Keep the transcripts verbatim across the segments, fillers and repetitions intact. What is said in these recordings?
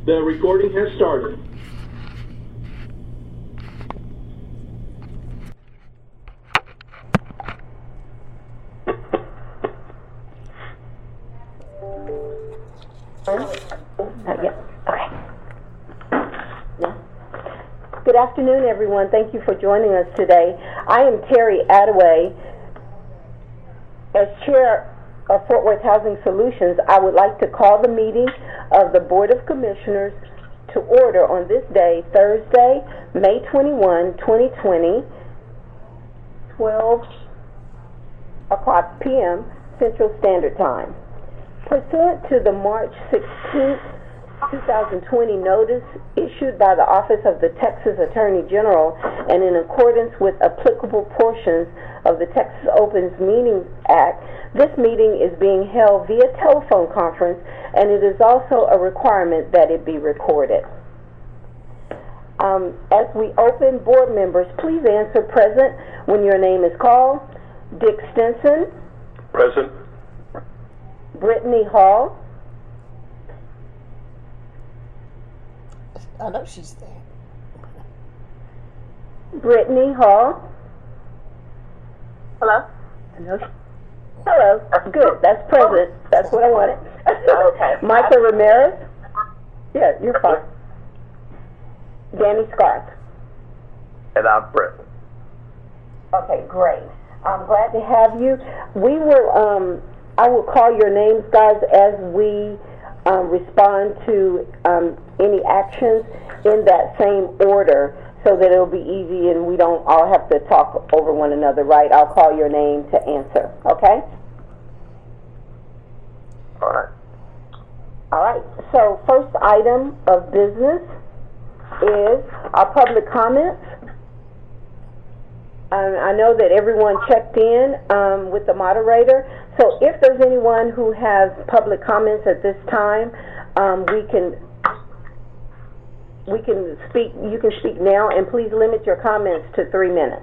The recording has started. Uh, yeah. Okay. Yeah. Good afternoon, everyone. Thank you for joining us today. I am Terry Attaway. As Chair of Fort Worth Housing Solutions, I would like to call the meeting of the Board of Commissioners to order on this day, Thursday, May twenty-first, twenty twenty, twelve o'clock p m Central Standard Time. Pursuant to the March sixteenth, two thousand twenty notice issued by the Office of the Texas Attorney General and in accordance with applicable portions of the Texas Opens Meetings Act, this meeting is being held via telephone conference, and it is also a requirement that it be recorded. Um, as we open, board members, please answer present when your name is called. Dick Stinson. Present. Brittany Hall. I know she's there. Brittany Hall. Hello? I know she, hello. Good. That's present. That's what I wanted. Okay. Michael Ramirez. Yeah, you're fine. Danny Scott. And I'm Brett. Okay, great. I'm glad to have you. We will, um, I will call your names, guys, as we um, respond to um, any actions in that same order so that it'll be easy and we don't all have to talk over one another, right? I'll call your name to answer, okay? All right. All right, so first item of business is our public comments. Um, I know that everyone checked in um, with the moderator, so if there's anyone who has public comments at this time, um, we can we can speak. You can speak now, and please limit your comments to three minutes.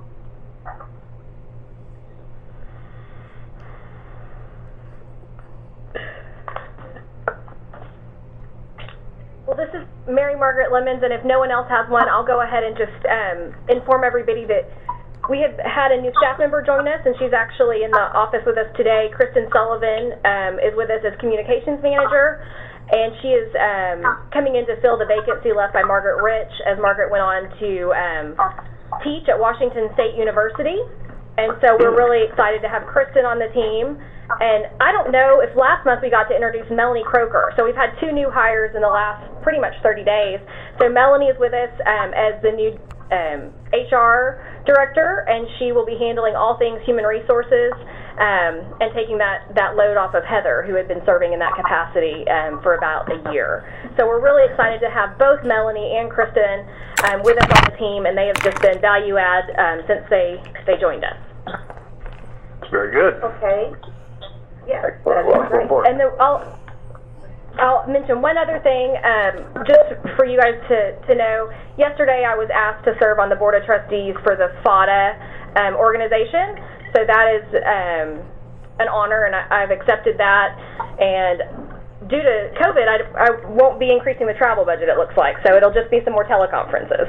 Well, this is Mary Margaret Lemons, and if no one else has one, I'll go ahead and just um, inform everybody that we have had a new staff member join us, and she's actually in the office with us today. Kristen Sullivan um, is with us as communications manager, and she is um, coming in to fill the vacancy left by Margaret Rich, as Margaret went on to um, teach at Washington State University. And so we're really excited to have Kristen on the team. And I don't know if last month we got to introduce Melanie Croker. So we've had two new hires in the last pretty much thirty days. So Melanie is with us um, as the new um, H R director, and she will be handling all things human resources um, and taking that, that load off of Heather, who had been serving in that capacity um, for about a year. So we're really excited to have both Melanie and Kristen um, with us on the team, and they have just been value add um, since they, they joined us. Very good. Okay. Yeah, Excellent. that is Welcome great. aboard. And then I'll, I'll mention one other thing, um, just for you guys to, to know. Yesterday I was asked to serve on the Board of Trustees for the FADA um, organization, so that is um, an honor, and I, I've accepted that. And due to COVID, I, I won't be increasing the travel budget, it looks like, so it'll just be some more teleconferences.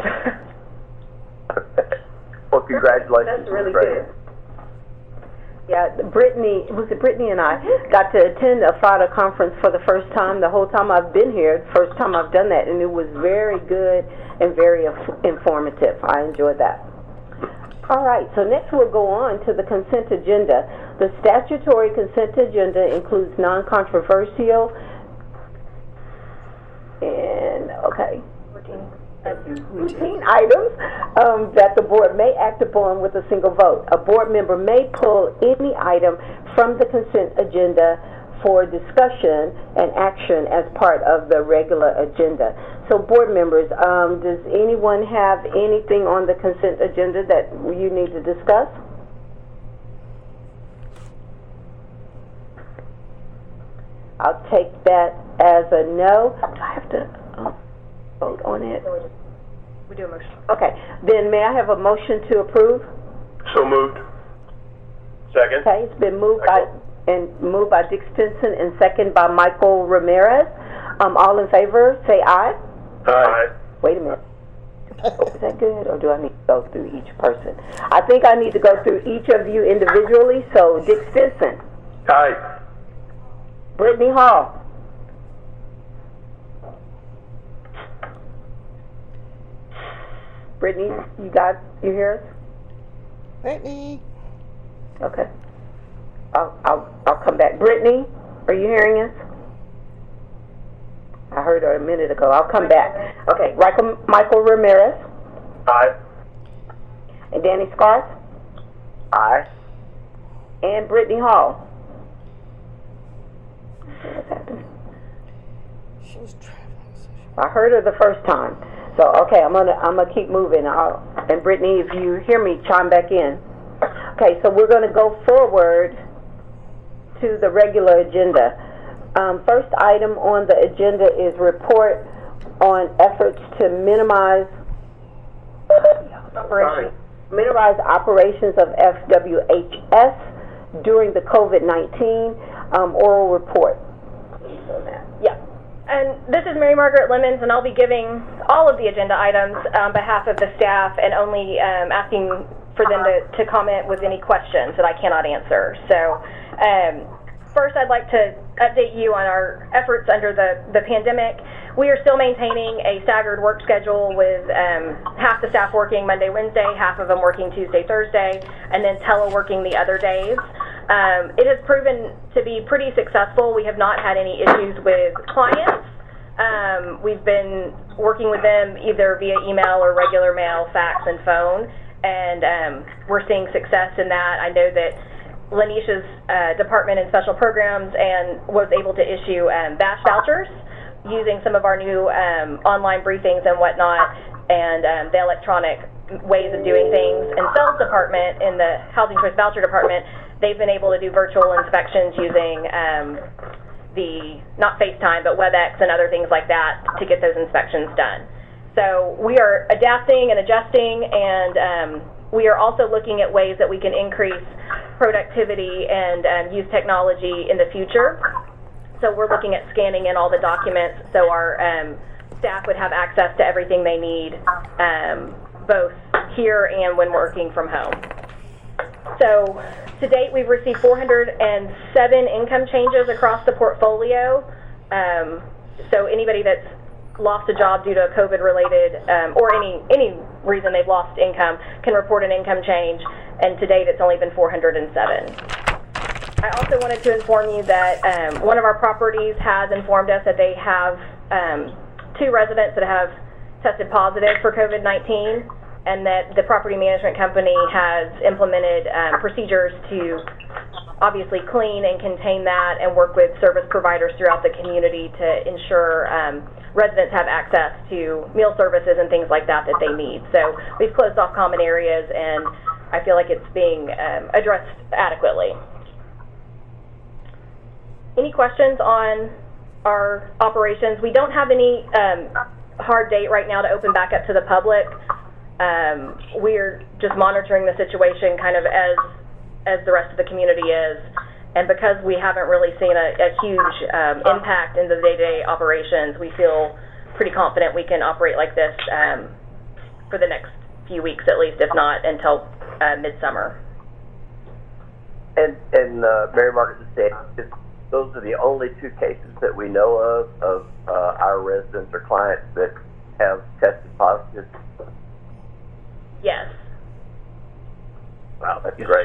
Well, congratulations. That's really good. Yeah, Brittany, was it Brittany and I got to attend a FADA conference for the first time. The whole time I've been here, first time I've done that, and it was very good and very informative. I enjoyed that. All right, so next we'll go on to the consent agenda. The statutory consent agenda includes non-controversial and, okay, routine items um, that the board may act upon with a single vote. A board member may pull any item from the consent agenda for discussion and action as part of the regular agenda. So board members, um, does anyone have anything on the consent agenda that you need to discuss? I'll take that as a no. Do I have to uh, vote on it? We do a motion. Okay, then may I have a motion to approve? So moved. Second. Okay, it's been moved by and moved by Dick Stinson and second by Michael Ramirez. Um, all in favor, say aye. Aye. Wait a minute. Oh, is that good, or do I need to go through each person? I think I need to go through each of you individually. So, Dick Stinson. Aye. Brittany Hall. Brittany, you got, you hear us? Brittany. Okay. I'll, I'll, I'll come back. Brittany, are you hearing us? I heard her a minute ago. I'll come back. Okay. Michael, Michael Ramirez. Aye. And Danny Scarth. Aye. And Brittany Hall. What's happening? She was traveling. So she... I heard her the first time. So, okay, I'm gonna I'm gonna keep moving. I'll, and Brittany, if you hear me, chime back in. Okay, so we're gonna go forward to the regular agenda. Um, first item on the agenda is report on efforts to minimize operations, minimize operations of F W H S during the COVID nineteen um, oral report. Yeah. And this is Mary Margaret Lemons, and I'll be giving all of the agenda items on behalf of the staff and only um, asking for them to, to comment with any questions that I cannot answer. So um, first I'd like to update you on our efforts under the, the pandemic. We are still maintaining a staggered work schedule with um, half the staff working Monday, Wednesday, half of them working Tuesday, Thursday, and then teleworking the other days. Um, it has proven to be pretty successful. We have not had any issues with clients. Um, we've been working with them either via email or regular mail, fax, and phone, and um, we're seeing success in that. I know that Lanisha's uh, department in special programs and was able to issue um, batch vouchers using some of our new um, online briefings and whatnot, and um, the electronic ways of doing things. And sales department in the Housing Choice Voucher Department, they've been able to do virtual inspections using um, the, not FaceTime, but WebEx and other things like that to get those inspections done. So we are adapting and adjusting, and um, we are also looking at ways that we can increase productivity and um, use technology in the future. So we're looking at scanning in all the documents so our um, staff would have access to everything they need, um, both here and when working from home. So to date, we've received four hundred seven income changes across the portfolio. Um, so anybody that's lost a job due to a COVID-related um, or any any reason they've lost income can report an income change, and to date it's only been four hundred seven. I also wanted to inform you that um, one of our properties has informed us that they have um, two residents that have tested positive for COVID nineteen, and that the property management company has implemented um, procedures to obviously clean and contain that and work with service providers throughout the community to ensure um, residents have access to meal services and things like that that they need. So we've closed off common areas, and I feel like it's being um, addressed adequately. Any questions on our operations? We don't have any um, hard date right now to open back up to the public. Um, we're just monitoring the situation kind of as as the rest of the community is, and because we haven't really seen a, a huge um, impact in the day-to-day operations, we feel pretty confident we can operate like this um, for the next few weeks at least, if not until uh, midsummer. And, and uh, Mary Margaret just said, those are the only two cases that we know of of uh, our residents or clients that have tested positive. Yes. Wow, that's great.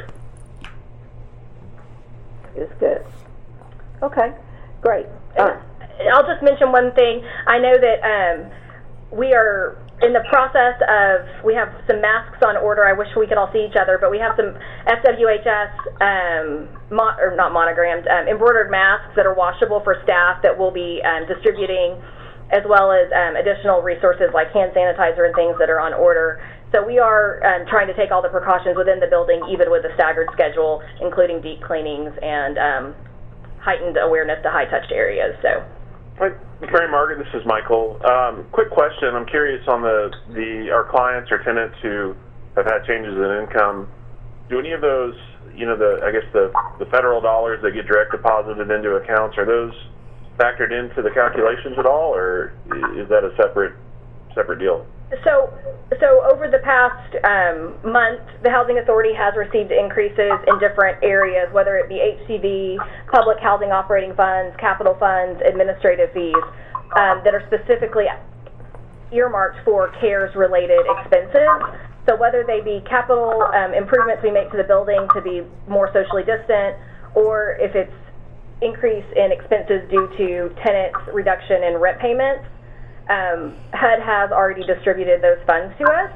It's good. Okay, great. Uh, I'll just mention one thing. I know that um, we are in the process of, we have some masks on order. I wish we could all see each other, but we have some F W H S, um, mo or not monogrammed, um, embroidered masks that are washable for staff that we'll be um, distributing, as well as um, additional resources like hand sanitizer and things that are on order. So we are um, trying to take all the precautions within the building, even with a staggered schedule, including deep cleanings and um, heightened awareness to high-touched areas. So. Hi, Mary Margaret, this is Michael. Um, quick question. I'm curious on the, the our clients or tenants who have had changes in income. Do any of those, you know, the I guess the, the federal dollars that get direct deposited into accounts, are those factored into the calculations at all, or is that a separate separate deal? So, so over the past um, month, the Housing Authority has received increases in different areas, whether it be H C V, public housing operating funds, capital funds, administrative fees, um, that are specifically earmarked for CARES-related expenses. So whether they be capital um, improvements we make to the building to be more socially distant, or if it's increase in expenses due to tenants' reduction in rent payments, um, H U D has already distributed those funds to us.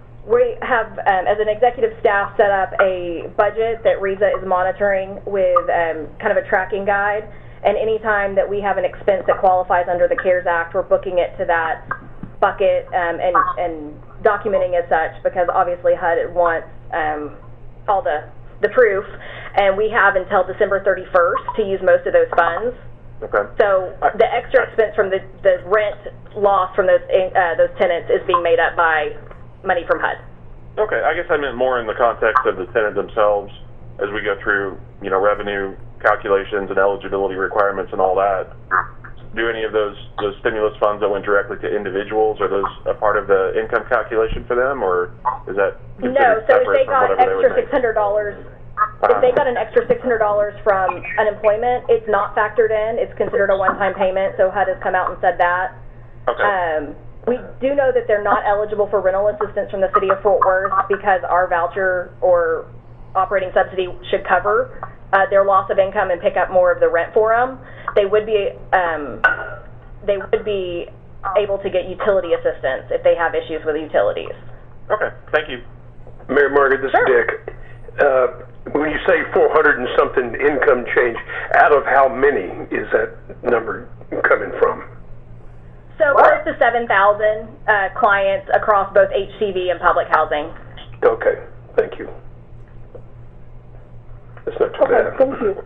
We have, um, as an executive staff, set up a budget that Riza is monitoring with um, kind of a tracking guide, and anytime that we have an expense that qualifies under the CARES Act, we're booking it to that bucket um, and, and documenting as such, because obviously H U D wants um, all the, the proof, and we have until December thirty-first to use most of those funds. Okay. So the extra expense from the, the rent loss from those uh, those tenants is being made up by money from H U D. Okay, I guess I meant more in the context of the tenant themselves as we go through, you know, revenue calculations and eligibility requirements and all that. Do any of those those stimulus funds that went directly to individuals, are those a part of the income calculation for them, or is that no? So if they from got whatever extra six hundred dollars, uh-huh. if they got an extra six hundred dollars from unemployment, it's not factored in. It's considered a one-time payment. So H U D has come out and said that. Okay. Um, we do know that they're not eligible for rental assistance from the city of Fort Worth because our voucher or operating subsidy should cover uh, their loss of income and pick up more of the rent for them. They would be um, they would be able to get utility assistance if they have issues with utilities. Okay, thank you. Mary Margaret, this Sure. is Dick. Uh, when you say four hundred and something income change, out of how many is that number coming from? So close to seven thousand uh, clients across both H C V and public housing. Okay, thank you. That's not too Okay, bad. thank you.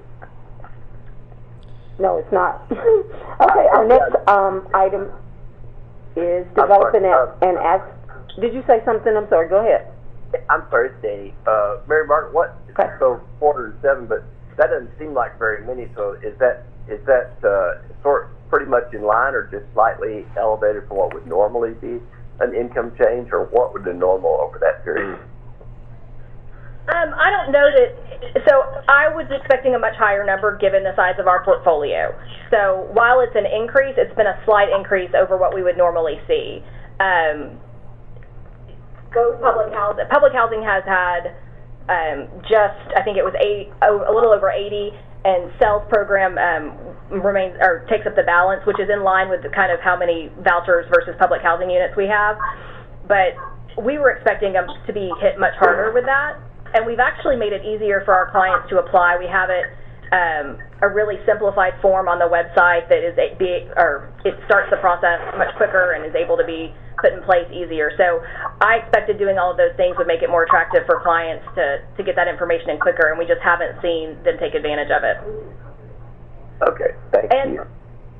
No, it's not. Okay, our next um, item is development sorry, uh, and ask. Did you say something? I'm sorry. Go ahead. I'm sorry, it's Danny. Uh, Mary Margaret, what? Okay. So four hundred seven, but that doesn't seem like very many. So is that is that uh, sort pretty much in line, or just slightly elevated from what would normally be an income change, or what would the normal over that period? Um, I don't know that, so I was expecting a much higher number given the size of our portfolio. So while it's an increase, it's been a slight increase over what we would normally see. Um, both public housing, public housing has had um, just, I think it was eight, a little over eighty, and sales program um, remains, or takes up the balance, which is in line with the kind of how many vouchers versus public housing units we have. But we were expecting them to be hit much harder with that. And we've actually made it easier for our clients to apply. We have it um, a really simplified form on the website that is a, be, or it starts the process much quicker and is able to be put in place easier. So I expected doing all of those things would make it more attractive for clients to, to get that information in quicker, and we just haven't seen them take advantage of it. Okay, thank And, you.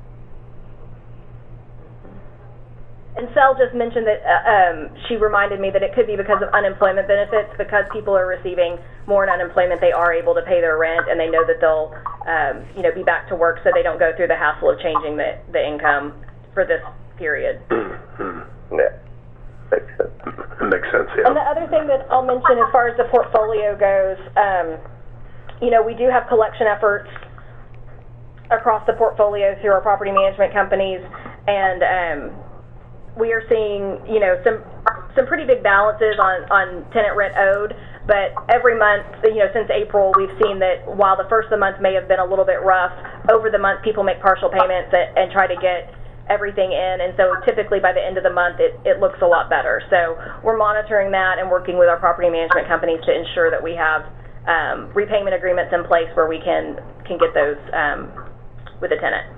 And Sel just mentioned that uh, um, she reminded me that it could be because of unemployment benefits. Because people are receiving more in unemployment, they are able to pay their rent, and they know that they'll, um, you know, be back to work, so they don't go through the hassle of changing the the income for this period. Yeah, makes sense. Makes sense, yeah. And the other thing that I'll mention as far as the portfolio goes, um, you know, we do have collection efforts across the portfolio through our property management companies, and um, we are seeing, you know, some some pretty big balances on, on tenant rent owed, but every month, you know, since April, we've seen that while the first of the month may have been a little bit rough, over the month people make partial payments and, and try to get everything in, and so typically by the end of the month it, it looks a lot better. So we're monitoring that and working with our property management companies to ensure that we have um, repayment agreements in place where we can, can get those um, with the tenant.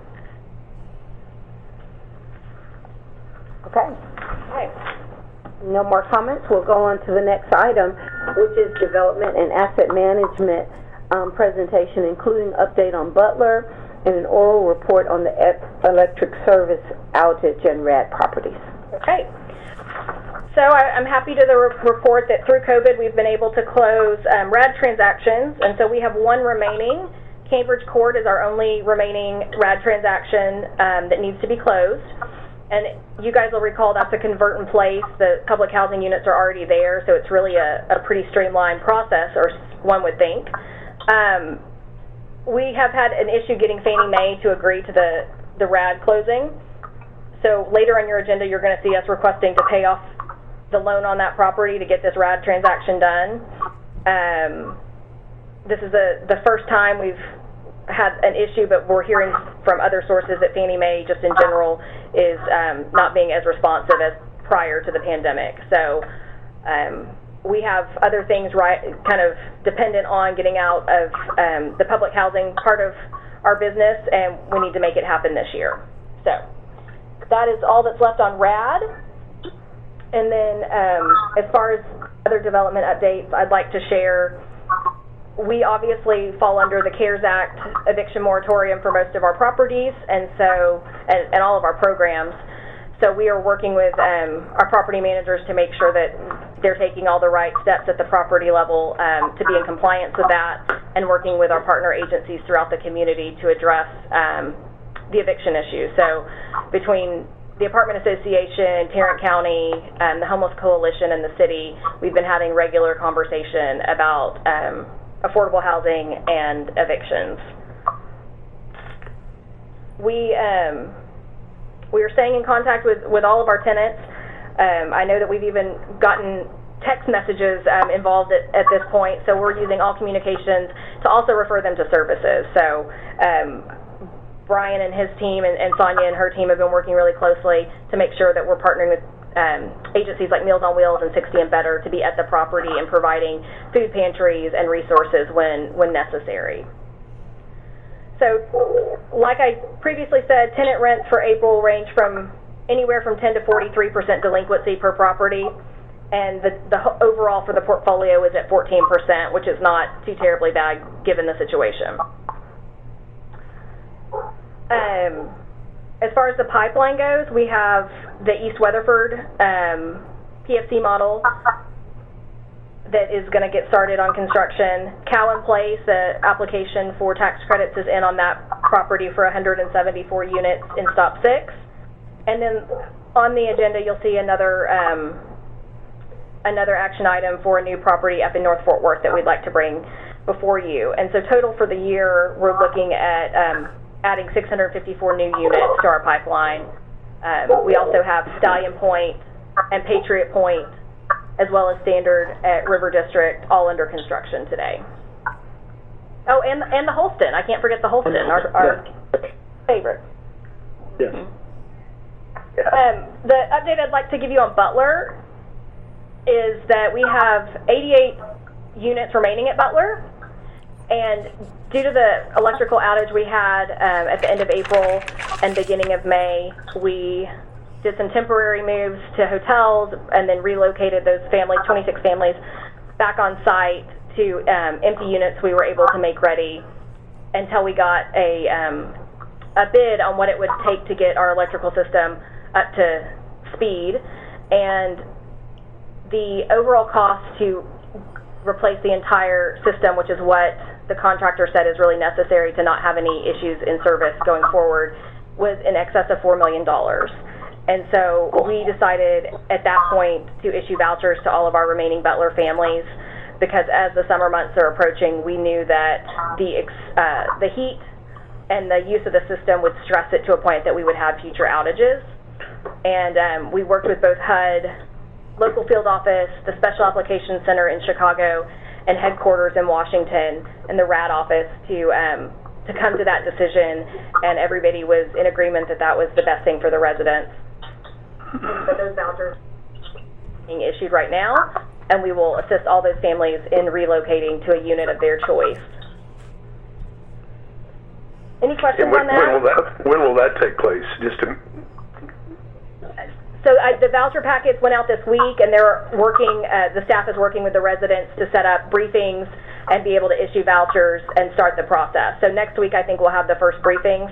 Okay. Okay. No more comments. We'll go on to the next item, which is development and asset management um, presentation, including update on Butler and an oral report on the e- electric service outage and R A D properties. Okay. So I, I'm happy to the re- report that through COVID we've been able to close um, R A D transactions, and so we have one remaining Cambridge Court is our only remaining R A D transaction um, that needs to be closed. And you guys will recall that's a convert in place. The public housing units are already there, so it's really a, a pretty streamlined process, or one would think. Um, we have had an issue getting Fannie Mae to agree to the, the R A D closing. So later on your agenda, you're going to see us requesting to pay off the loan on that property to get this R A D transaction done. Um, this is the, the first time we've had an issue, but we're hearing from other sources that Fannie Mae, just in general, is um, not being as responsive as prior to the pandemic. So um, we have other things right, kind of dependent on getting out of um, the public housing part of our business, and we need to make it happen this year. So that is all that's left on R A D. And then um, as far as other development updates, I'd like to share, we obviously fall under the CARES Act eviction moratorium for most of our properties, and so and, and all of our programs. So we are working with um, our property managers to make sure that they're taking all the right steps at the property level um, to be in compliance with that, and working with our partner agencies throughout the community to address um, the eviction issue. So between the Apartment Association, Tarrant County, um, the Homeless Coalition, and the city, we've been having regular conversation about um, affordable housing and evictions. We um, we are staying in contact with, with all of our tenants. Um, I know that we've even gotten text messages um, involved at, at this point, so we're using all communications to also refer them to services. So um, Brian and his team and, and Sonia and her team have been working really closely to make sure that we're partnering with um, agencies like Meals on Wheels and sixty and Better to be at the property and providing food pantries and resources when, when necessary. So, like I previously said, tenant rents for April range from anywhere from ten to forty-three percent delinquency per property, and the, the overall for the portfolio is at fourteen percent, which is not too terribly bad given the situation. Um, as far as the pipeline goes, we have the East Weatherford um, P F C model that is going to get started on construction. Cowan Place, the application for tax credits is in on that property for one hundred seventy-four units in stop six. And then on the agenda, you'll see another um, another action item for a new property up in North Fort Worth that we'd like to bring before you. And so total for the year, we're looking at um, adding six hundred fifty-four new units to our pipeline. Um, we also have Stallion Point and Patriot Point, as well as Standard at River District, all under construction today. Oh, and and the Holston. I can't forget the Holston, our, our favorite. Yes. Um, the update I'd like to give you on Butler is that we have eighty-eight units remaining at Butler, and due to the electrical outage we had um, at the end of April and beginning of May, we did some temporary moves to hotels and then relocated those families, twenty-six families, back on site to um, empty units we were able to make ready until we got a, um, a bid on what it would take to get our electrical system up to speed. And the overall cost to replace the entire system, which is what the contractor said is really necessary to not have any issues in service going forward, was in excess of four million dollars. And so we decided at that point to issue vouchers to all of our remaining Butler families, because as the summer months are approaching, we knew that the uh, the heat and the use of the system would stress it to a point that we would have future outages. And um, we worked with both H U D, local field office, the Special Application Center in Chicago, and headquarters in Washington, and the R A D office to um, to come to that decision, and everybody was in agreement that that was the best thing for the residents. So those vouchers are being issued right now, and we will assist all those families in relocating to a unit of their choice. Any questions when, on that? When will that? When will that take place? Just to... So I, the voucher packets went out this week, and they're working. Uh, the staff is working with the residents to set up briefings and be able to issue vouchers and start the process. So next week, I think we'll have the first briefings,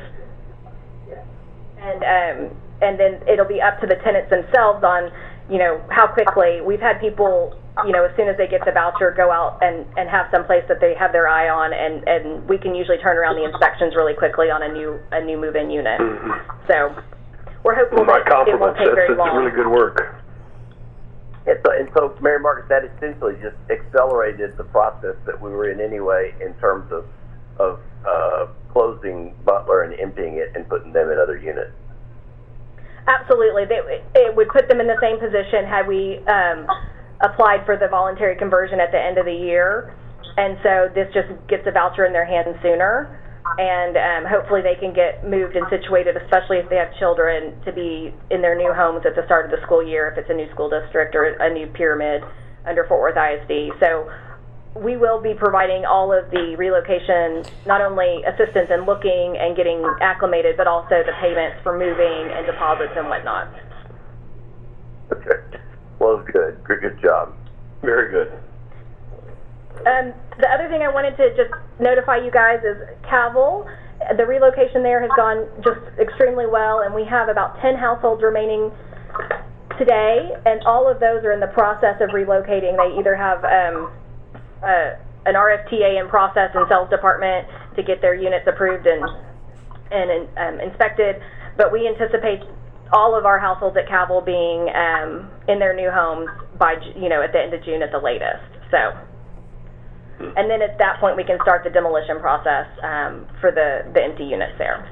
and um, and then it'll be up to the tenants themselves on, you know, how quickly. We've had people you know, as soon as they get the voucher, go out and, and have some place that they have their eye on, and, and we can usually turn around the inspections really quickly on a new a new move-in unit. Mm-hmm. So we're hopeful My that it won't compliments. take That's, very that's long. really good work. And so, and so, Mary Margaret, that essentially just accelerated the process that we were in anyway in terms of of uh, closing Butler and emptying it and putting them in other units. Absolutely. They, it would put them in the same position had we um, applied for the voluntary conversion at the end of the year. And so this just gets a voucher in their hands sooner. And um, hopefully they can get moved and situated, especially if they have children, to be in their new homes at the start of the school year, if it's a new school district or a new pyramid under Fort Worth I S D. So we will be providing all of the relocation, not only assistance in looking and getting acclimated, but also the payments for moving and deposits and whatnot. Okay. Well, good. Good, good job. Very good. Um, the other thing I wanted to just notify you guys is Cavill. The relocation there has gone just extremely well, and we have about ten households remaining today, and all of those are in the process of relocating. They either have um, uh, an R F T A in process in sales department to get their units approved and and um, inspected, but we anticipate all of our households at Cavill being um, in their new homes by, you know, at the end of June at the latest. So. And then at that point, we can start the demolition process um, for the, the empty units there.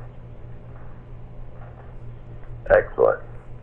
Excellent.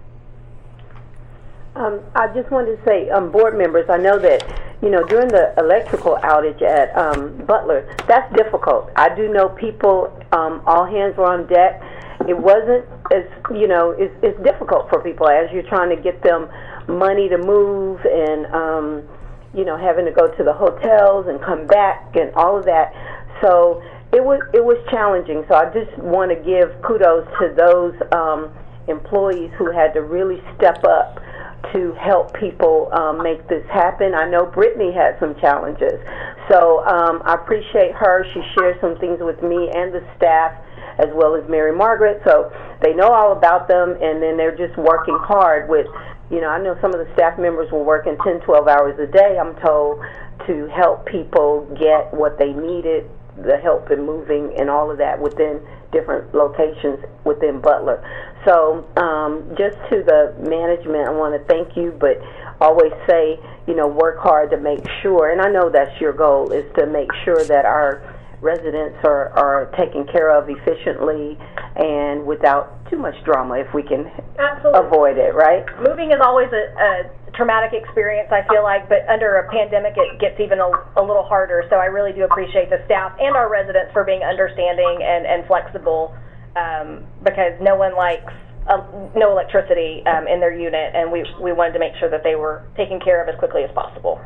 Um, I just wanted to say, um, board members, I know that, you know, during the electrical outage at um, Butler, that's difficult. I do know people, um, all hands were on deck. It wasn't as, you know, it's, it's difficult for people as you're trying to get them money to move and, um, you know, having to go to the hotels and come back and all of that. So it was it was challenging. So I just want to give kudos to those um, employees who had to really step up to help people um, make this happen. I know Brittany had some challenges. So um, I appreciate her. She shared some things with me and the staff, as well as Mary Margaret. So they know all about them, and then they're just working hard with, you know, I know some of the staff members were working ten, twelve hours a day, I'm told, to help people get what they needed, the help in moving and all of that within different locations within Butler. So um, just to the management, I want to thank you, but always say, you know, work hard to make sure, and I know that's your goal, is to make sure that our residents are, are taken care of efficiently and without too much drama, if we can Absolutely. avoid it, right? Moving is always a, a traumatic experience, I feel like, but under a pandemic it gets even a, a little harder. So I really do appreciate the staff and our residents for being understanding and, and flexible, um, because no one likes uh, no electricity um, in their unit, and we, we wanted to make sure that they were taken care of as quickly as possible.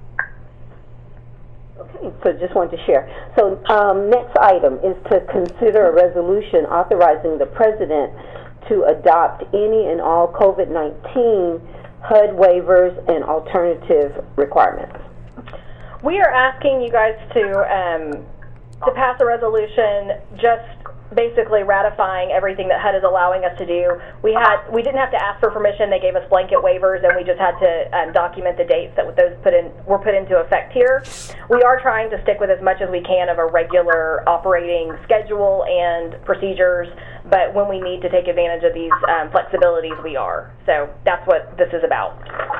Okay, so just wanted to share. So um, next item is to consider a resolution authorizing the president to adopt any and all COVID nineteen H U D waivers and alternative requirements. We are asking you guys to um, to pass a resolution just basically ratifying everything that H U D is allowing us to do. We had we didn't have to ask for permission. They gave us blanket waivers, and we just had to um, document the dates that those put in were put into effect here. We are trying to stick with as much as we can of a regular operating schedule and procedures, but when we need to take advantage of these um, flexibilities, we are. So that's what this is about.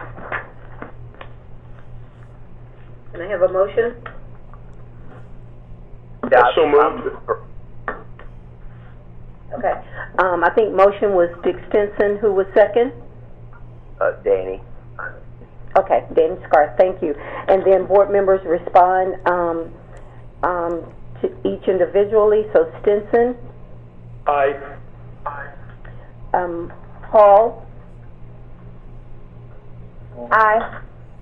Can I have a motion? Yeah, So moved. Okay. Um, I think motion was Dick Stinson. Who was second? Uh, Danny. Okay, Danny Scarth, thank you. And then board members respond um, um, to each individually. So Stinson, Aye. um, Hall, aye.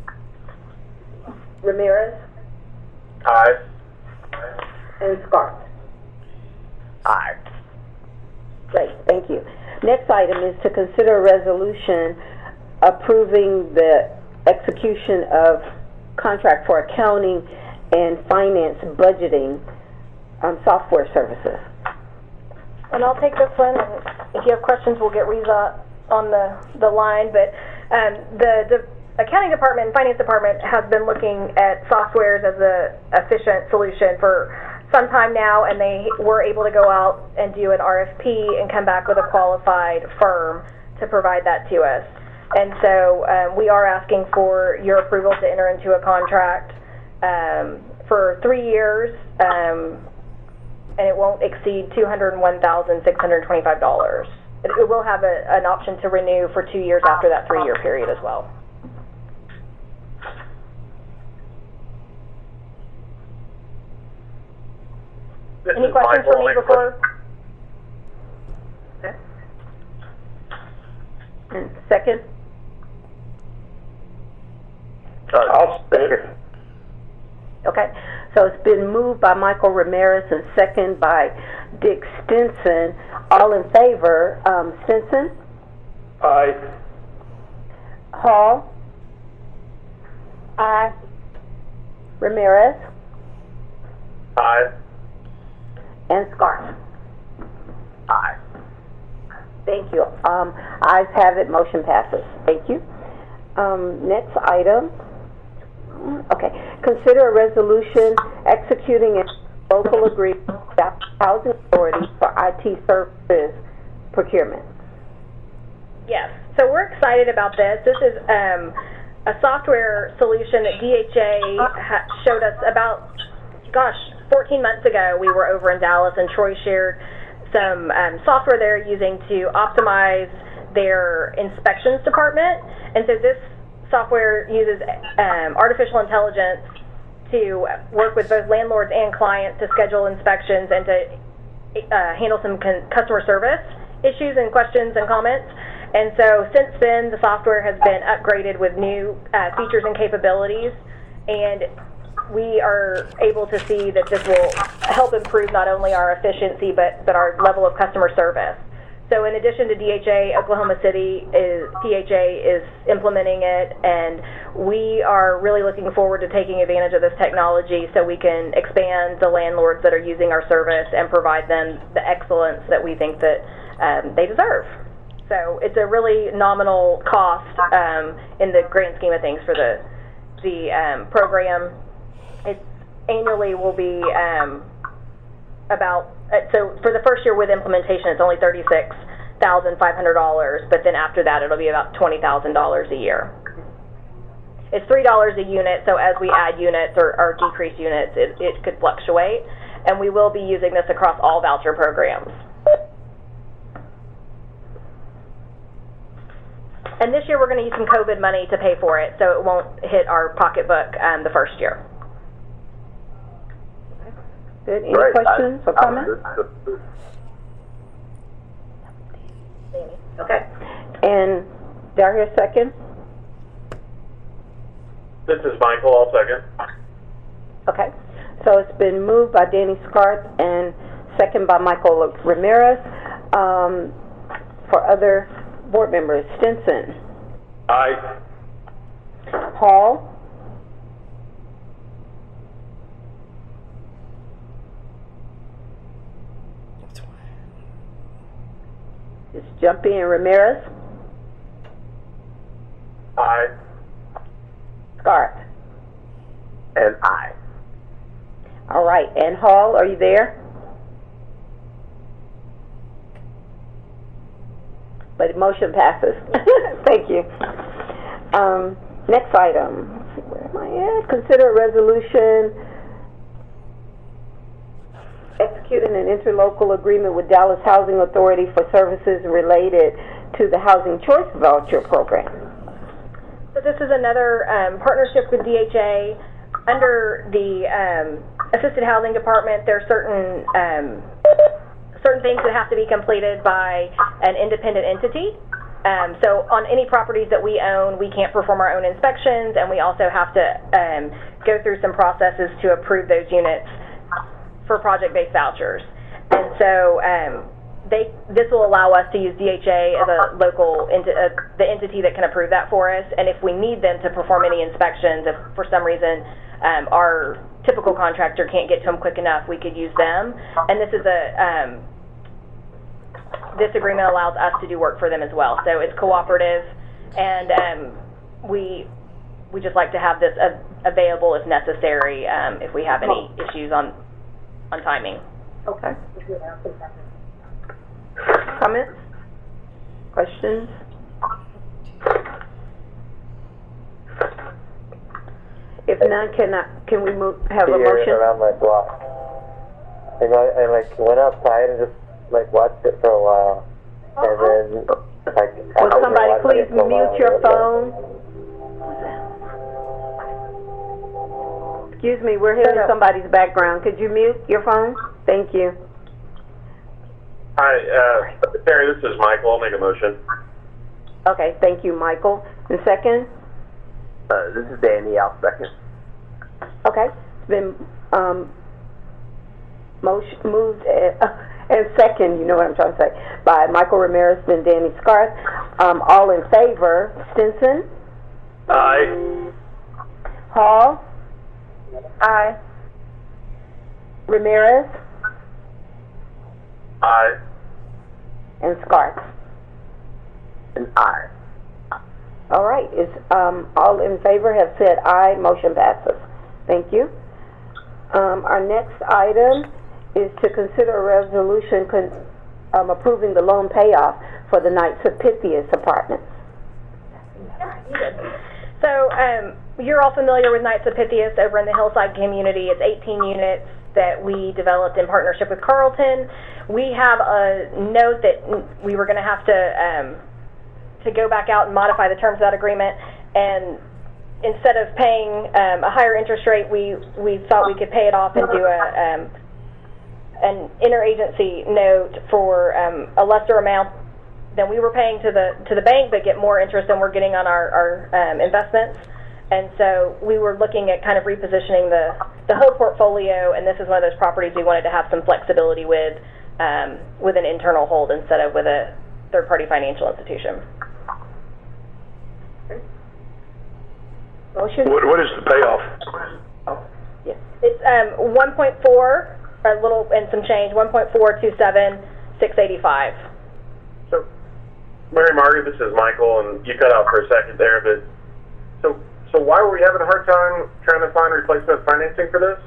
Ramirez, Aye. and Scarth. Aye. Great, thank you. Next item is to consider a resolution approving the execution of contract for accounting and finance budgeting um, software services. And I'll take this one, and if you have questions, we'll get Riza on the, the line. But um, the, the accounting department and finance department have been looking at softwares as a efficient solution for some time now, and they were able to go out and do an R F P and come back with a qualified firm to provide that to us. And so um, we are asking for your approval to enter into a contract um, for three years, um, and it won't exceed two hundred one thousand six hundred twenty-five dollars. It, it will have a, an option to renew for two years after that three-year period as well. This Any is questions Michael. for me I'll make a before? Okay. And second? Uh, I'll second. Okay, so it's been moved by Michael Ramirez and second by Dick Stinson. All in favor, um, Stinson? Aye. Hall? Aye. Ramirez? Aye. And Scarf? Aye. Thank you. Um, ayes have it, motion passes. Thank you. Um, next item. Okay. Consider a resolution executing a local agreement with the Housing Authority for I T services procurement. Yes. So we're excited about this. This is um, a software solution that D H A ha- showed us about, gosh, fourteen months ago. We were over in Dallas, and Troy shared some um, software they're using to optimize their inspections department. And so this software uses um, artificial intelligence to work with both landlords and clients to schedule inspections and to uh, handle some con- customer service issues and questions and comments. And so since then, the software has been upgraded with new uh, features and capabilities, and we are able to see that this will help improve not only our efficiency but, but our level of customer service. So in addition to D H A, Oklahoma City is, P H A is implementing it, and we are really looking forward to taking advantage of this technology so we can expand the landlords that are using our service and provide them the excellence that we think that um, they deserve. So it's a really nominal cost um, in the grand scheme of things for the, the um, program. It's annually will be um, about, uh, so for the first year with implementation, it's only thirty-six thousand five hundred dollars, but then after that, it'll be about twenty thousand dollars a year. It's three dollars a unit, so as we add units or, or decrease units, it, it could fluctuate, and we will be using this across all voucher programs. And this year, we're going to use some COVID money to pay for it, so it won't hit our pocketbook um, the first year. Good. Any Great. questions I- or comments? I- Okay. And do I hear a second? This is Michael. I'll second. Okay. So it's been moved by Danny Scarth and second by Michael Ramirez. Um, for other board members, Stinson, Aye. Hall, just jump in, Ramirez, Aye. Scarth. And aye. All right. And Hall, are you there? But the motion passes. Thank you. Um, next item. Let's see, where am I at? Consider a resolution executing an interlocal agreement with Dallas Housing Authority for services related to the Housing Choice Voucher Program. So this is another um, partnership with D H A. Under the um, Assisted Housing Department, there are certain um, certain things that have to be completed by an independent entity. Um, so on any properties that we own, we can't perform our own inspections, and we also have to um, go through some processes to approve those units for project-based vouchers. And so um, they, this will allow us to use D H A as a local, enti- uh, the entity that can approve that for us. And if we need them to perform any inspections, if for some reason um, our typical contractor can't get to them quick enough, we could use them. And this is a, um, this agreement allows us to do work for them as well. So it's cooperative, and um, we we just like to have this av- available if necessary, um, if we have any issues on on timing. Okay. Comments? Questions? If none, can I, can we move, have a Here motion? around my block. And I, I like went outside and just like watched it for a while. And then like Will somebody please mute your phone? Excuse me, we're hearing somebody's background. Could you mute your phone? Thank you. Hi, uh, Terry, this is Michael. I'll make a motion. Okay, thank you, Michael. And second? Uh, this is Danny. I'll second. Okay, it's been um, motion, moved uh, and second, you know what I'm trying to say, by Michael Ramirez and Danny Scarth. Um, all in favor, Stinson? Aye. Hall? Aye. Ramirez? Aye. And Scarth? And aye. All right, is um, all in favor have said aye, motion passes. Thank you. Um, our next item is to consider a resolution con um, approving the loan payoff for the Knights of Pythias apartments. So um, you're all familiar with Knights of Pythias over in the Hillside community. It's eighteen units that we developed in partnership with Carlton. We have a note that we were going to have to um, to go back out and modify the terms of that agreement, and instead of paying um, a higher interest rate, we we thought we could pay it off and do a um, an interagency note for um, a lesser amount than we were paying to the to the bank, but get more interest than we're getting on our, our um, investments. And so we were looking at kind of repositioning the the whole portfolio, and this is one of those properties we wanted to have some flexibility with um, with an internal hold instead of with a third-party financial institution. Motion? What, what is the payoff? Oh, yes. It's um, one point four, a little and some change, one point four two seven six eighty-five. So, Mary Margaret, this is Michael, and you cut out for a second there, but so so why were we having a hard time trying to find replacement financing for this?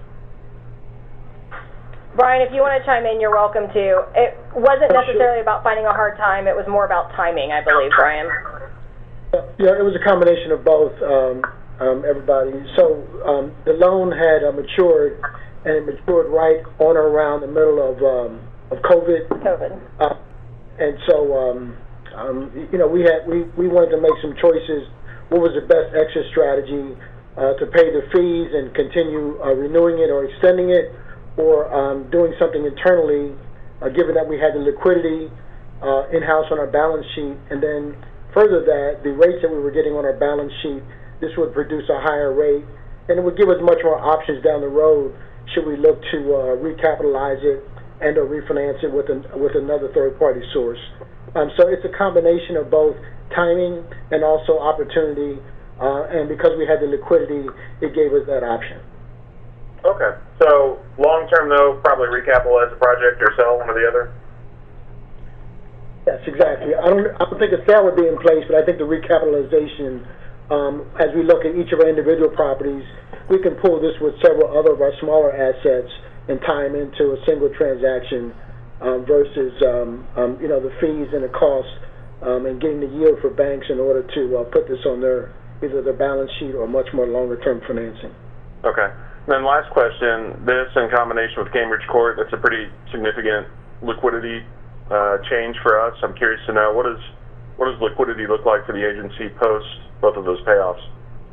Brian, if you want to chime in, you're welcome to. It wasn't necessarily about finding a hard time. It was more about timing, I believe, Brian. Yeah, it was a combination of both, um, um, everybody. So um, the loan had uh, matured, and it matured right on or around the middle of um, of COVID. COVID. Uh, and so, um, um, you know, we had we, we wanted to make some choices. What was the best exit strategy uh, to pay the fees and continue uh, renewing it or extending it, or um, doing something internally, uh, given that we had the liquidity uh, in-house on our balance sheet, and then further that, the rates that we were getting on our balance sheet, this would produce a higher rate, and it would give us much more options down the road should we look to uh, recapitalize it and or refinance it with, an, with another third-party source. Um, so it's a combination of both timing and also opportunity, uh, and because we had the liquidity, it gave us that option. Okay. So long term, though, probably recapitalize the project or sell one or the other. Yes, exactly. I don't. I don't think a sale would be in place, but I think the recapitalization, um, as we look at each of our individual properties, we can pull this with several other of our smaller assets and tie them into a single transaction um, versus, um, um, you know, the fees and the costs um, and getting the yield for banks in order to uh, put this on their either their balance sheet or much more longer-term financing. Okay. And then last question, this in combination with Cambridge Court, that's a pretty significant liquidity uh, change for us. I'm curious to know, what, is, what does liquidity look like for the agency post both of those payoffs?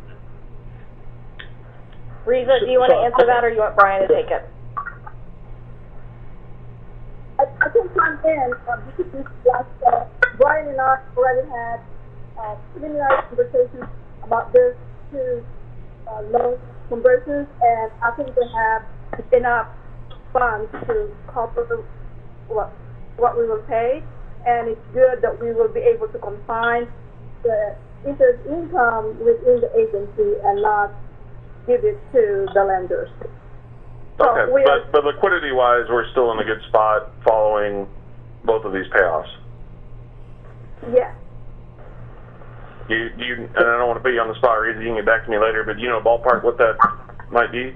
Riza, do you want to answer that, or you want Brian to take it? I, I can chime in. Uh, this is like, uh, Brian and I already had uh, preliminary conversations about this to uh, loan conversions, and I think they have enough funds to cover what what we will pay, and it's good that we will be able to combine the interest income within the agency and not give it to the lenders. So Okay, we are, but, but liquidity-wise, we're still in a good spot following both of these payoffs. yeah. Do you, do you, and I don't want to put you on the spot, or you can get back to me later, but do you know ballpark what that might be?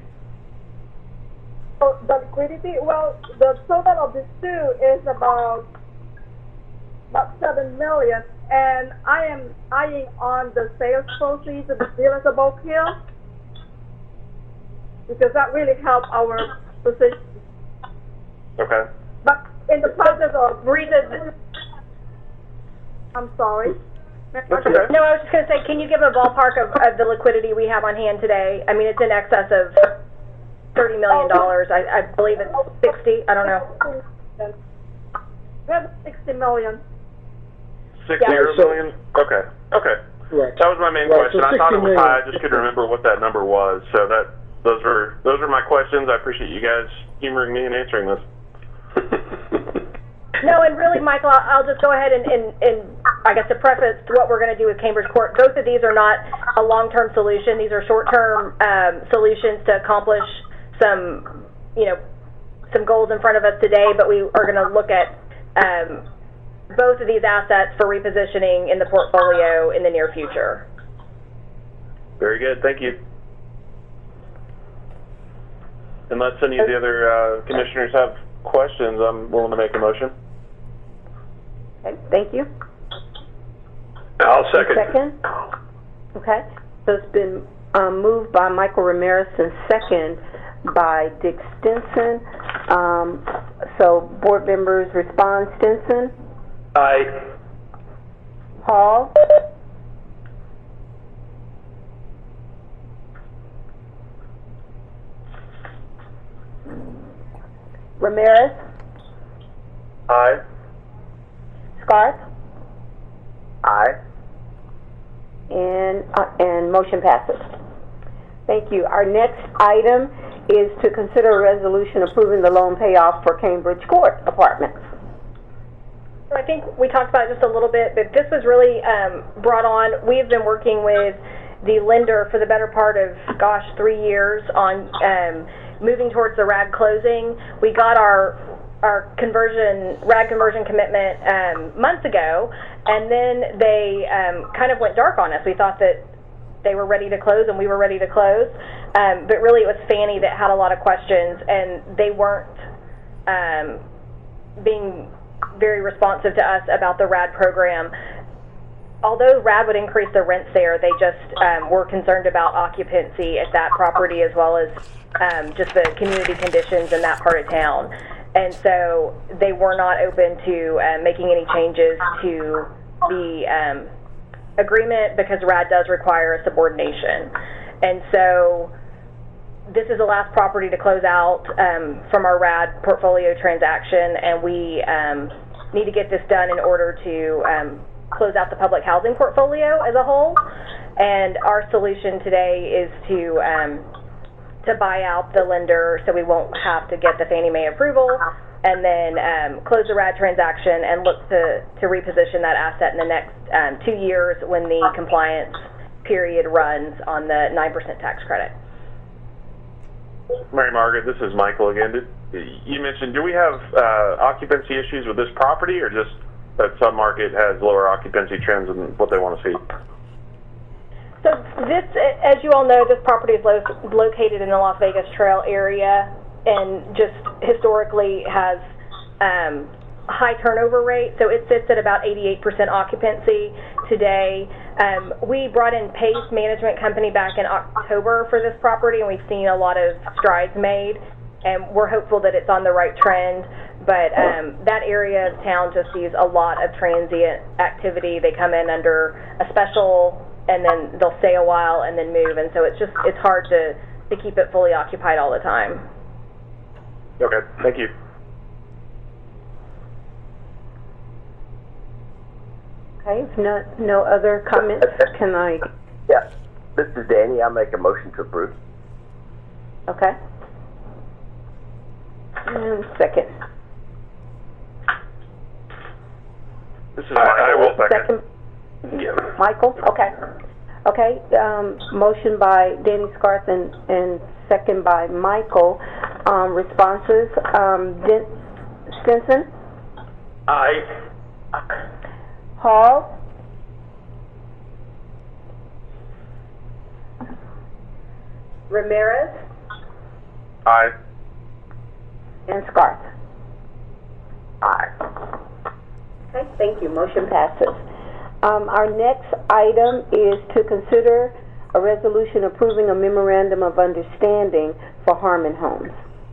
So the liquidity, well, the total of the two is about about seven million, and I am eyeing on the sales proceeds of the dealers of Oak Hill because that really helped our position. Okay. But in the process of Reason. I'm sorry. That's okay. No, I was just going to say, can you give a ballpark of, of the liquidity we have on hand today? I mean, it's in excess of thirty million dollars. I, I believe it's sixty. I don't know. We have sixty million. Six Yeah. zero So- million? Okay. Okay. Right. That was my main Right, so question. I thought it was sixty high. I million. just couldn't remember what that number was. So that those were those were my questions. I appreciate you guys humoring me and answering this. No, and really, Michael, I'll, I'll just go ahead and, and, and I guess to preface what we're going to do with Cambridge Court, both of these are not a long-term solution. These are short-term um, solutions to accomplish some, you know, some goals in front of us today, but we are going to look at um, both of these assets for repositioning in the portfolio in the near future. Very good. Thank you. Unless any of the other uh, commissioners have questions, I'm willing to make a motion. Okay, thank you. I'll second. Second? Okay, so it's been um, moved by Michael Ramirez and second by Dick Stinson. Um, so board members respond. Stinson? Aye. Hall? Ramirez? Aye. Scarth? Aye. And, uh, and motion passes. Thank you. Our next item is to consider a resolution approving the loan payoff for Cambridge Court Apartments. So I think we talked about it just a little bit, but this was really um, brought on. We've been working with the lender for the better part of, gosh, three years on um, moving towards the R A D closing. We got our our conversion, R A D conversion commitment um, months ago, and then they um, kind of went dark on us. We thought that they were ready to close and we were ready to close, um, but really it was Fannie that had a lot of questions, and they weren't um, being very responsive to us about the R A D program. Although R A D would increase the rents there, they just um, were concerned about occupancy at that property as well as um, just the community conditions in that part of town. And so they were not open to uh, making any changes to the um, agreement because R A D does require a subordination. And so this is the last property to close out um, from our R A D portfolio transaction, and we um, need to get this done in order to um, close out the public housing portfolio as a whole. And our solution today is to um, to buy out the lender so we won't have to get the Fannie Mae approval, and then um, close the R A D transaction and look to, to reposition that asset in the next um, two years when the compliance period runs on the nine percent tax credit. Mary Margaret, this is Michael again. Did, you mentioned, do we have uh, occupancy issues with this property, or just that submarket has lower occupancy trends than what they want to see? So this, as you all know, this property is lo located in the Las Vegas Trail area and just historically has um, high turnover rate. So it sits at about eighty-eight percent occupancy today. Um, we brought in Pace Management Company back in October for this property, and we've seen a lot of strides made, and we're hopeful that it's on the right trend. But um, that area of town just sees a lot of transient activity. They come in under a special, and then they'll stay a while and then move, and so it's just it's hard to to keep it fully occupied all the time. Okay, thank you. Okay, if no, no other comments, can I? Yeah, this is Danny. I'll make a motion to approve. Okay. And second. This is I, I Michael. will Second. Yeah. Michael? Okay. Okay, um, motion by Danny Scarth and, and second by Michael. Um, responses, um, Den Stinson? Aye. Hall? Ramirez, Aye. and Scarth. Aye. Okay, thank you. Motion passes. Um, our next item is to consider a resolution approving a memorandum of understanding for Harmon Homes.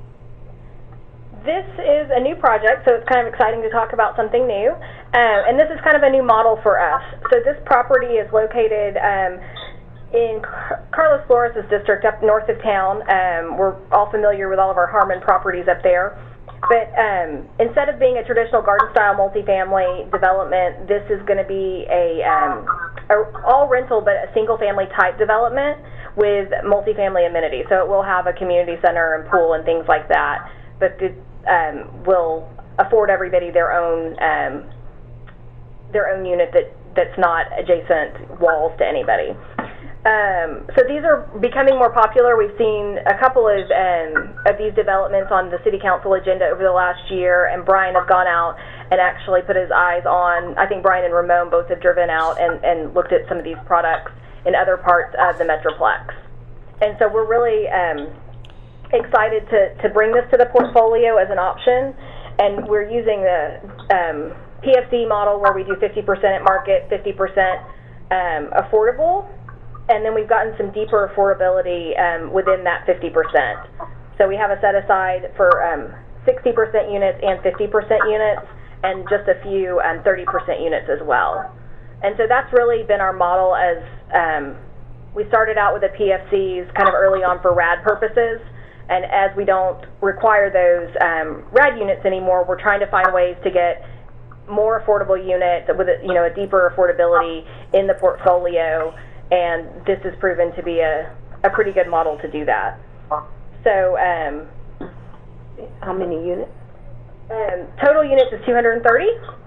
This is a new project, so it's kind of exciting to talk about something new. Um, and this is kind of a new model for us. So this property is located um, in Car- Carlos Flores' district up north of town. Um, we're all familiar with all of our Harmon properties up there. But um, instead of being a traditional garden-style multifamily development, this is going to be a, um, a all rental but a single-family type development with multifamily amenities. So it will have a community center and pool and things like that. But it um, will afford everybody their own um, their own unit that, that's not adjacent walls to anybody. Um, so these are becoming more popular. We've seen a couple of um, of these developments on the City Council agenda over the last year, and Brian has gone out and actually put his eyes on, I think Brian and Ramon both have driven out and, and looked at some of these products in other parts of the Metroplex. And so we're really um, excited to, to bring this to the portfolio as an option, and we're using the um, P F C model where we do fifty percent at market, fifty percent um, affordable. And then we've gotten some deeper affordability um, within that fifty percent. So we have a set aside for um, sixty percent units and fifty percent units, and just a few um, thirty percent units as well. And so that's really been our model as um, we started out with the P F Cs kind of early on for R A D purposes. And as we don't require those um, R A D units anymore, we're trying to find ways to get more affordable units with a, you know, a deeper affordability in the portfolio. And this has proven to be a, a pretty good model to do that. So, um, how many units? Um, total units is two hundred thirty.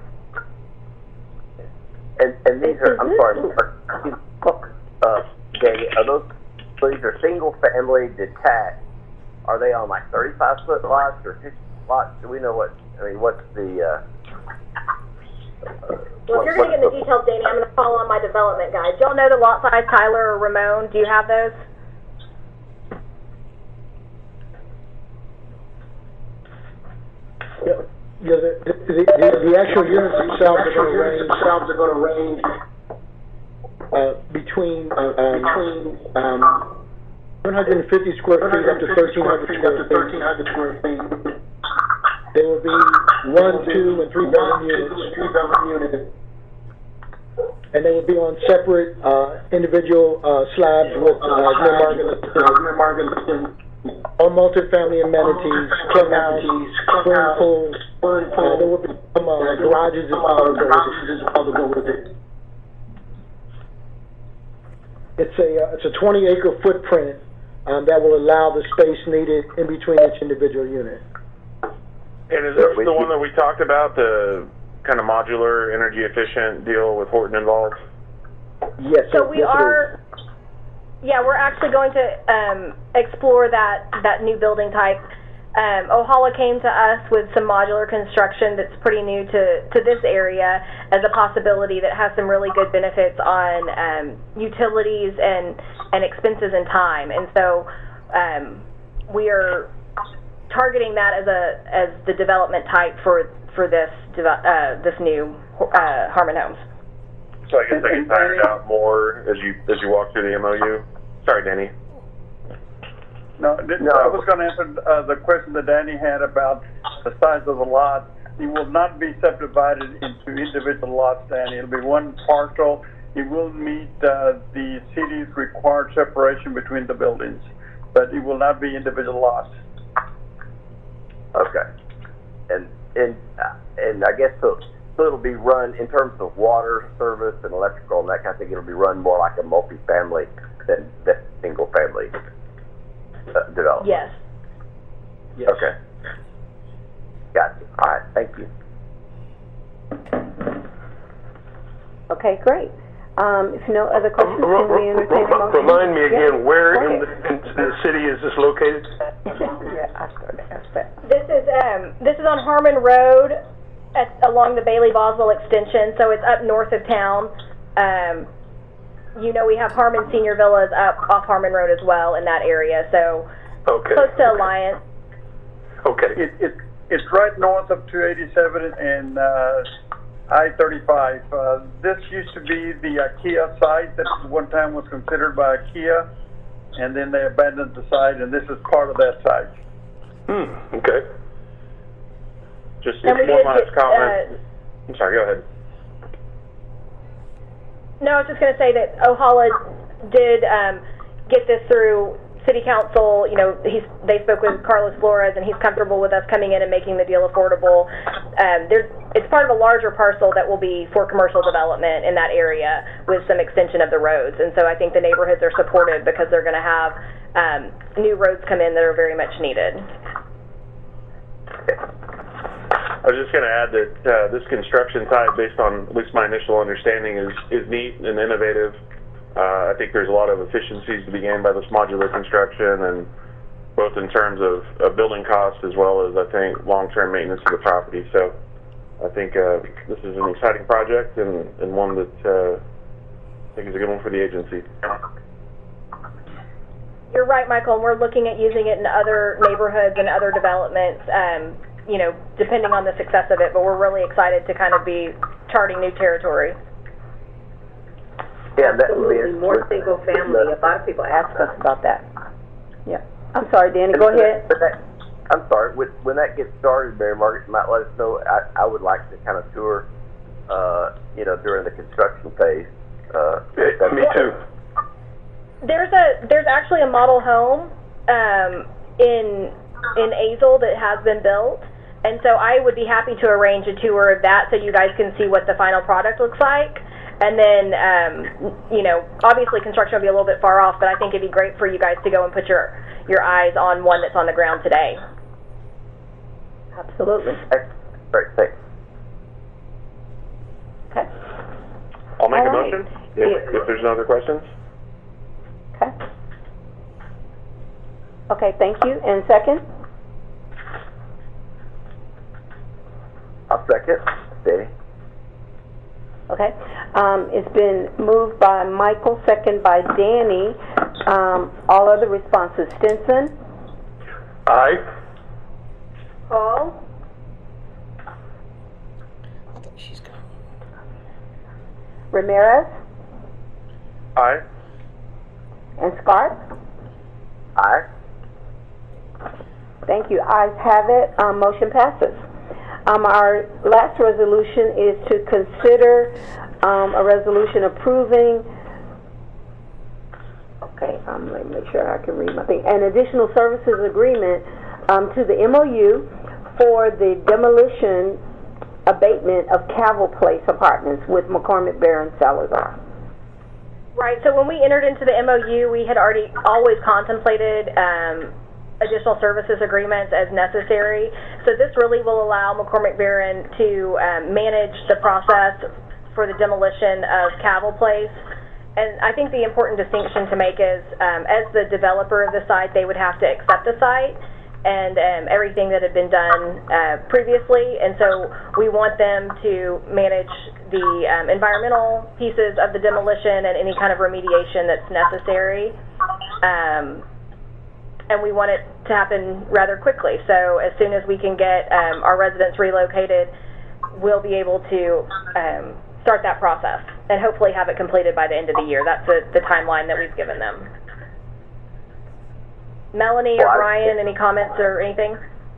And, and these are, I'm sorry, are, uh, Danny, are those, so these are single family detached. Are they on like thirty-five foot lots or fifty lots? Do we know what, I mean, what's the, uh, Well, if you're going to get into details, Danny, I'm going to call on my development guys. Do y'all know the lot size, Tyler or Ramon? Do you have those? Yeah, yeah the, the, the, the actual units themselves are going to range, themselves are going to range uh, between uh, um, between um, one hundred fifty square feet up to thirteen hundred square feet. There will be one, two, and three bedroom units. And they will be on separate uh, individual uh, slabs with uh, market, all multifamily amenities, clubhouse, swimming pool. Uh, there will be some uh, garages as well to go with it. It's a uh, it's a twenty acre footprint um, that will allow the space needed in between each individual unit. And is this the one that we talked about, the kind of modular, energy efficient deal with Horton involved? Yes. So we yes, are, yeah, we're actually going to um, explore that, that new building type. Um, Ohala came to us with some modular construction that's pretty new to, to this area as a possibility that has some really good benefits on um, utilities and, and expenses and time. And so um, we are targeting that as a as the development type for for this uh, this new uh, Harmon Homes. So I guess I can find it out more as you as you walk through the M O U. Sorry, Danny. No, no. I was going to answer uh, the question that Danny had about the size of the lot. It will not be subdivided into individual lots, Danny. It'll be one parcel. It will meet uh, the city's required separation between the buildings, but it will not be individual lots. Okay, and and uh, and I guess so, so it'll be run in terms of water service and electrical and that kind of thing. It'll be run more like a multifamily than than single family uh, development. Yes. Yes. Okay. Gotcha. All right. Thank you. Okay, great. Um, if no other questions, Um, can we entertain a motion? Remind me again, Yeah. where Go in the, in the city is this located? Yeah, I started to ask that. This is um, this is on Harmon Road, at, along the Bailey Boswell extension. So it's up north of town. Um, you know, we have Harmon Senior Villas up off Harmon Road as well in that area, so Okay. close to Alliance. Okay. It, it, it's right north of two eighty-seven and uh, I thirty-five. Uh, this used to be the IKEA site that at one time was considered by IKEA, and then they abandoned the site, and this is part of that site. Hmm. Okay. Just And we one did last get, comment. uh, I'm sorry, go ahead. No, I was just going to say that Ohala did um, get this through City Council. You know, he's, they spoke with Carlos Flores, and he's comfortable with us coming in and making the deal affordable. Um, there's, it's part of a larger parcel that will be for commercial development in that area with some extension of the roads. And so I think the neighborhoods are supported because they're going to have um, new roads come in that are very much needed. I was just going to add that uh, this construction type, based on at least my initial understanding, is, is neat and innovative. Uh, I think there's a lot of efficiencies to be gained by this modular construction, and both in terms of, of building costs as well as, I think, long-term maintenance of the property. So I think uh, this is an exciting project and, and one that uh, I think is a good one for the agency. You're right, Michael, and we're looking at using it in other neighborhoods and other developments, um, you know, depending on the success of it, but we're really excited to kind of be charting new territory. Yeah, that would be Absolutely. More single family. A lot of people ask us about that. Yeah. I'm sorry, Danny, go ahead. But that, I'm sorry, when, when that gets started, Mary Margaret, you might let us know. I, I would like to kind of tour, uh, you know, during the construction phase. Uh, Yeah, me too. There's a there's actually a model home um, in in Azle that has been built, and so I would be happy to arrange a tour of that so you guys can see what the final product looks like. And then, um, you know, obviously construction will be a little bit far off, but I think it'd be great for you guys to go and put your your eyes on one that's on the ground today. Absolutely. Great, thanks. Okay. I'll make All a right. motion if, Yeah. if there's no other questions. Okay. Okay, thank you. And second? I'll second. Danny. Okay. Um, it's been moved by Michael, second by Danny. Um, all other responses. Stinson? Aye. Paul? I think she's gone. Ramirez? Aye. And Scott? Aye. Thank you. Ayes have it. Um, motion passes. Um, our last resolution is to consider um, a resolution approving, okay, um, let me make sure I can read my thing, an additional services agreement um, to the M O U for the demolition abatement of Cavill Place apartments with McCormick Barron Salazar. Right, so when we entered into the M O U, we had already always contemplated um, additional services agreements as necessary. So this really will allow McCormick Barron to um, manage the process for the demolition of Cavill Place. And I think the important distinction to make is, um, as the developer of the site, they would have to accept the site and um, everything that had been done uh, previously. And so we want them to manage the um, environmental pieces of the demolition and any kind of remediation that's necessary. Um, and we want it to happen rather quickly. So as soon as we can get um, our residents relocated, we'll be able to um, start that process and hopefully have it completed by the end of the year. That's the, the timeline that we've given them. Melanie or Brian, any comments or anything?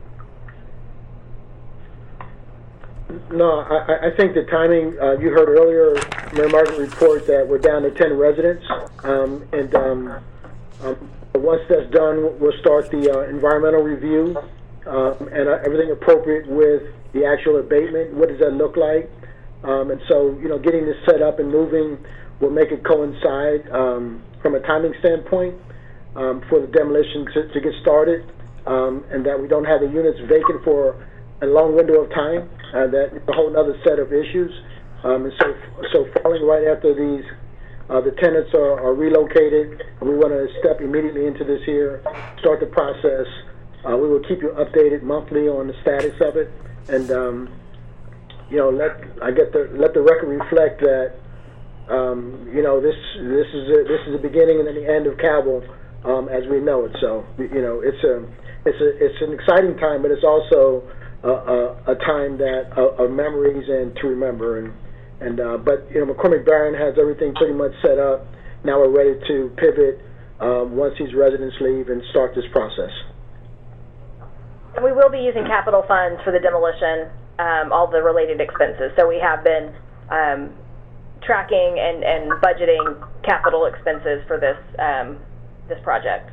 No, I, I think the timing, uh, you heard earlier, Mary Margaret report that we're down to ten residents, um, and um, um, once that's done, we'll start the uh, environmental review um, and uh, everything appropriate with the actual abatement. What does that look like? Um, and so, you know, getting this set up and moving will make it coincide um, from a timing standpoint um, for the demolition to, to get started, um, and that we don't have the units vacant for a long window of time. Uh, that is a whole other set of issues. Um, and so, so falling right after these, uh, the tenants are, are relocated, and we want to step immediately into this here, start the process. Uh, we will keep you updated monthly on the status of it, and um, you know, let I get the let the record reflect that um, you know, this this is a, this is the beginning and then the end of Cabell um, as we know it. So, you know, it's a it's a it's an exciting time, but it's also a, a, a time that uh, of memories and to remember. And and uh, but you know, McCormick Barron has everything pretty much set up. Now we're ready to pivot um, once these residents leave and start this process. And we will be using capital funds for the demolition, um, all the related expenses. So we have been um, tracking and, and budgeting capital expenses for this um, this project.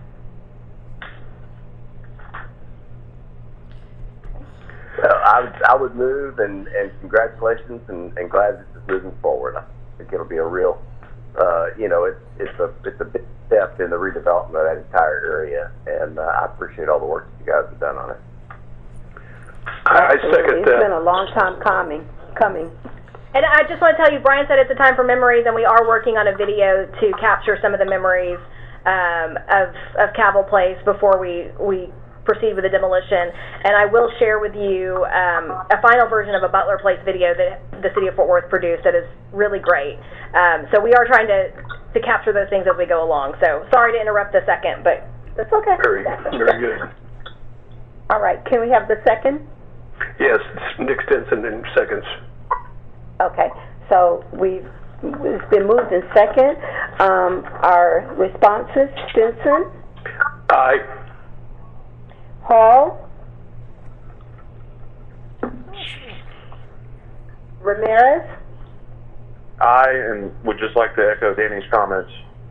Well, I would, I would move, and, and congratulations, and, and glad this is moving forward. I think it'll be a real, uh, you know, it's it's a it's a big step in the redevelopment of that entire area, and uh, I appreciate all the work that you guys have done on it. I second It's that. been a long time coming. coming. And I just want to tell you, Brian said it's a time for memories, and we are working on a video to capture some of the memories um, of of Cabell Place before we we proceed with the demolition. And I will share with you um, a final version of a Butler Place video that the City of Fort Worth produced that is really great. Um, so we are trying to to capture those things as we go along. So sorry to interrupt the second, but that's okay. Very, very good. All right, can we have the second? Yes, it's Nick Stinson in seconds. Okay, so we've it's been moved in second. Um, our responses: Stinson, Aye. Hall, Ramirez, I and would just like to echo Danny's comments.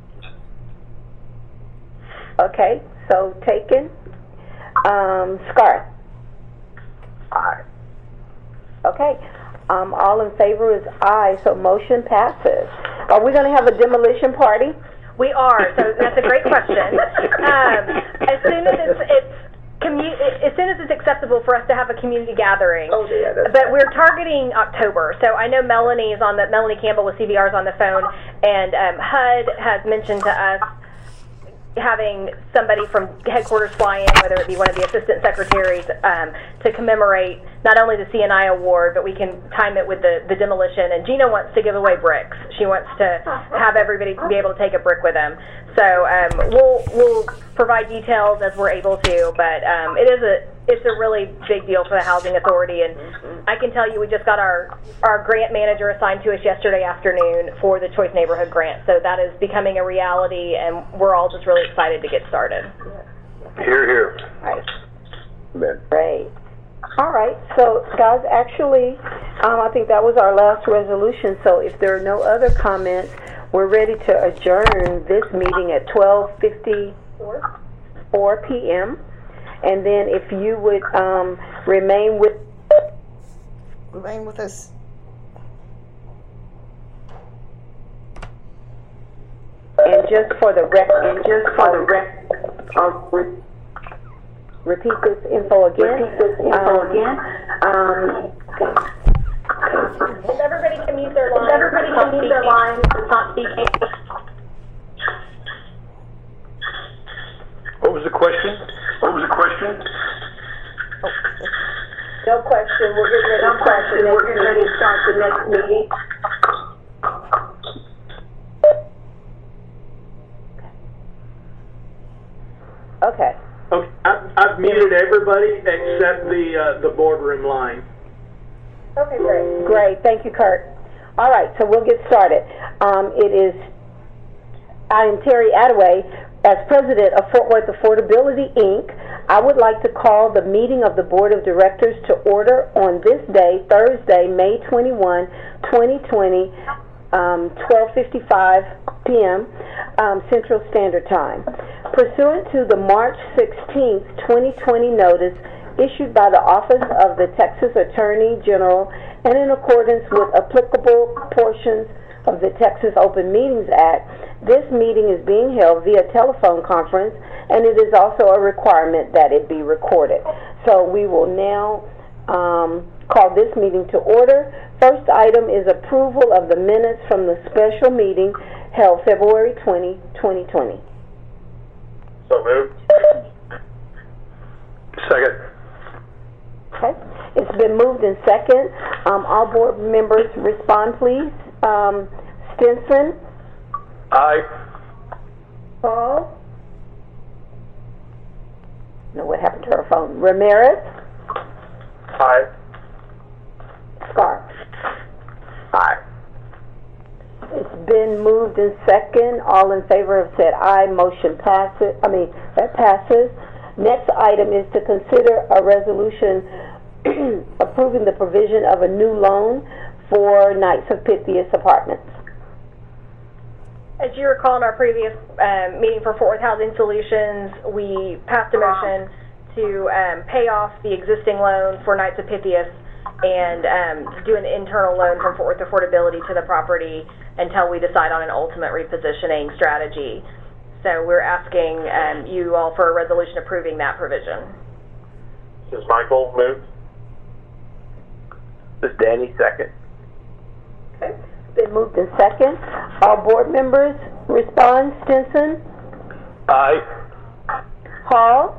okay, so taken. Um, Scarth. Aye. Okay. Um, all in favor is aye, so motion passes. Are we going to have a demolition party? we are. So that's a great question. Um, as soon as it's, it's commu- as soon as it's acceptable for us to have a community gathering. Oh, yeah, that's but we're targeting October. So I know Melanie is on the Melanie Campbell with C V R is on the phone, and um, H U D has mentioned to us having somebody from headquarters fly in, whether it be one of the assistant secretaries, um, to commemorate not only the C N I award, but we can time it with the, the demolition. And Gina wants to give away bricks. She wants to have everybody be able to take a brick with them. So um, we'll we'll provide details as we're able to, but um, it is a it's a really big deal for the Housing Authority. And I can tell you, we just got our our grant manager assigned to us yesterday afternoon for the Choice Neighborhood Grant. So that is becoming a reality, and we're all just really excited to get started. Here, here. Right. Amen. Great. All right. So, guys, actually, um, I think that was our last resolution. So if there are no other comments, we're ready to adjourn this meeting at twelve fifty-four p m And then if you would um, remain with Remain with us. and just for the rec and just for the rec uh, re- repeat this info again. Repeat this info um, again. Um, If everybody can mute their line, everybody can mute their line. not speaking. What was the question? What was the question? No question. We're getting ready. No question. We're getting ready to start the next meeting. Okay. Okay, I've, I've muted everybody except the uh, the boardroom line. Okay, great. Great. Thank you, Kurt. All right, so we'll get started. Um, it is, I am Terry Attaway. As president of Fort Worth Affordability, Incorporated, I would like to call the meeting of the Board of Directors to order on this day, Thursday, May twenty-first, twenty twenty, um, twelve fifty-five p m Um, Central Standard Time. Pursuant to the March sixteenth, twenty twenty notice issued by the Office of the Texas Attorney General and in accordance with applicable portions of the Texas Open Meetings Act, this meeting is being held via telephone conference, and it is also a requirement that it be recorded. So we will now um, call this meeting to order. First item is approval of the minutes from the special meeting held February twentieth, twenty twenty. So moved. Second. Okay. It's been moved in second. Um, all board members respond, please. Um, Stinson? Aye. Paul? No, what happened to her phone? Ramirez? Aye. Scarf? Aye. It's been moved in second. All in favor have said aye. Motion passes. I mean, that passes. Next item is to consider a resolution approving the provision of a new loan for Knights of Pythias Apartments. As you recall in our previous um, meeting for Fort Worth Housing Solutions, we passed a motion to um, pay off the existing loan for Knights of Pythias and um, do an internal loan from Fort Worth Affordability to the property until we decide on an ultimate repositioning strategy. So we're asking um, you all for a resolution approving that provision. Is Michael moved? This is Danny, second. Okay. Been moved in second. All board members respond. Stinson? Aye. Hall?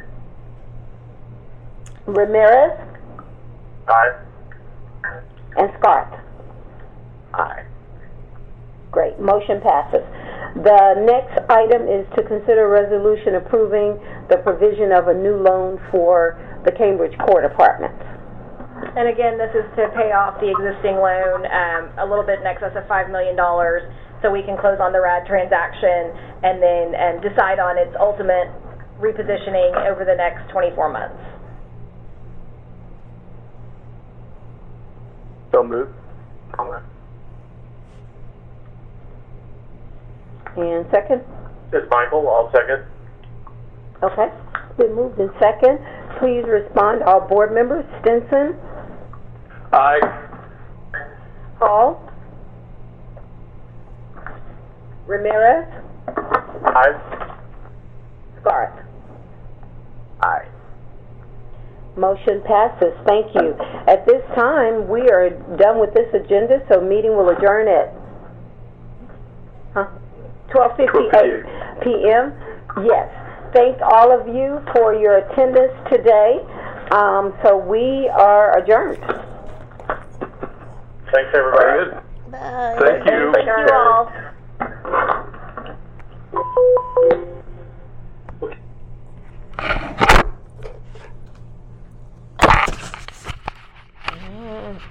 Ramirez? Aye. And Scarth? Aye. Great. Motion passes. The next item is to consider a resolution approving the provision of a new loan for the Cambridge Court Apartments. And again, this is to pay off the existing loan, um, a little bit in excess of five million dollars, so we can close on the R A D transaction and then um, decide on its ultimate repositioning over the next twenty-four months. So moved. And second? This is Michael. I'll second. Okay. Been moved in second. Please respond. All board members. Stinson? Aye. Hall? Ramirez? Aye. Scarth? Aye. Motion passes. Thank you. At this time, we are done with this agenda, so meeting will adjourn at huh? twelve fifty-eight p m Yes. Thank all of you for your attendance today. Um, so we are adjourned. Thanks, everybody. Bye. Thank you. Thank you all.